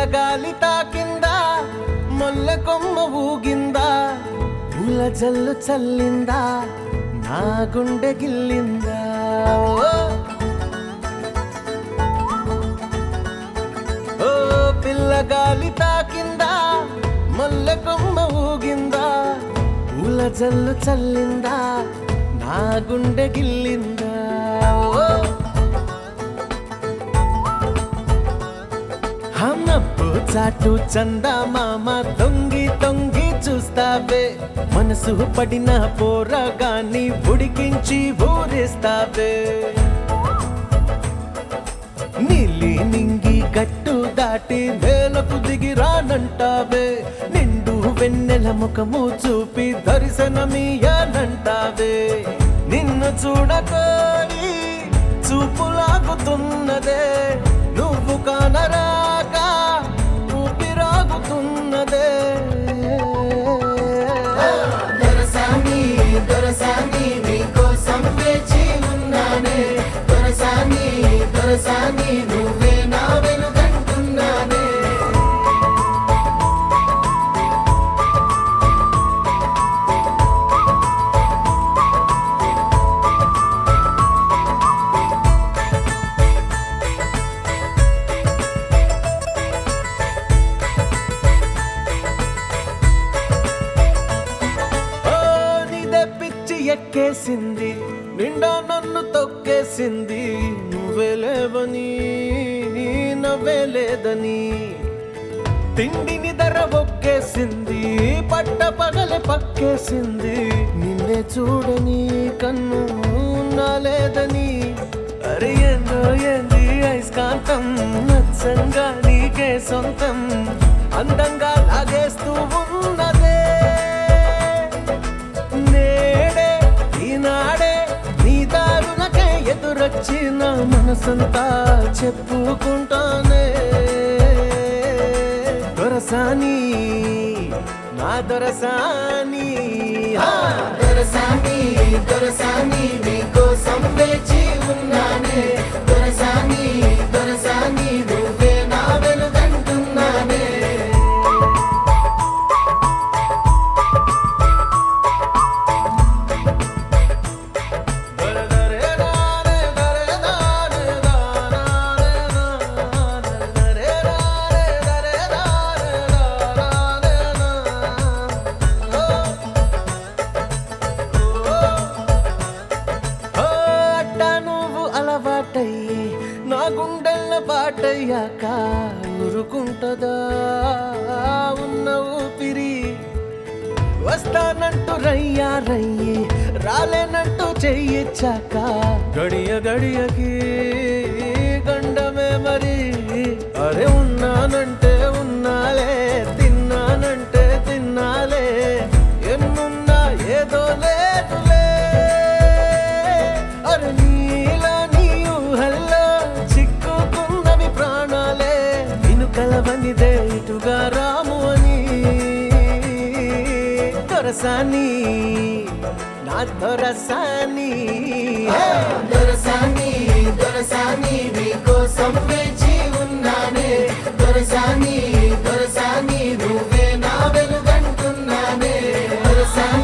పిల్లగాలి తాకిందా మొల్ల కొమ్మ ఊగిందా పూల జల్లు చల్లిందా నా గుండె గిల్లిందా ఓ పిల్లగాలి తాకిందా మొల్ల కొమ్మ ఊగిందా పూల జల్లు చల్లిందా నా గుండె గిల్లిందా నవ్వు చాటు చందమామ తొంగి తొంగి చూస్తావే మనసు పడిన పోరగాన్ని ఉడికించి ఊరేస్తావే నీలి నింగి గట్టు దాటి నేలకు దిగి రానంటావే నిండు వెన్నెల ముఖము చూపి దర్శనమియ్యానంటావే నిన్ను చూడకోరి చూపులాగుతున్నదే నువ్వు కానరాక ఊపిరాగుతున్నదే దొరసాని దొరసాని నీకోసం వేచి ఉన్నానే దొరసాని దొరసాని నువ్వే నా వెలుగంటున్నానే ఎక్కేసింది నిండా నన్ను తొక్కేసింది నువ్వే లేవని నవ్వే లేదని తిండిని ధర ఒక్కేసింది పట్ట పగలే పక్కేసింది నిన్నే చూడని కన్ను నాలేదని అరే ఏందో ఏంది ఐస్కాంతం నచ్చంగా నీకే సొంతం అందంగా లాగేస్తూ ఉన్నదే ఎదురొచ్చి నా మనసంతా చెప్పుకుంటానే దొరసాని నా దొరసాని దొరసాని దొరసాని నీకోసం వేచి ఉన్నానే దొరసాని దొరసాని నువ్వే నా వెలుగంటున్నానే నా గుండెల్ల బాటయ్యాక ఊరుకుంటదా ఉన్న ఊపిరి వస్తానంటూ రయ్యా రయ్యి రాలేనంటూ చెయ్యిచ్చాక గడియ గడియకి గండమే మరి అరే ఉన్నానంటే ఉన్నాలే తిన్నానంటే తిన్నాలే ఎన్నున్నా ఏదో లేదులే అరే నీలా నీ ఊహల్లో చిక్కుకున్నవి ప్రాణాలే నిన్ను కలవనిదే ఇటుగా రాము అని దొరసాని నా దొరసాని దొరసాని దొరసాని నీకోసం వేచి ఉన్నానే దొరసాని దొరసాని నువ్వే నా వెలుగంటున్నానే దొరసాని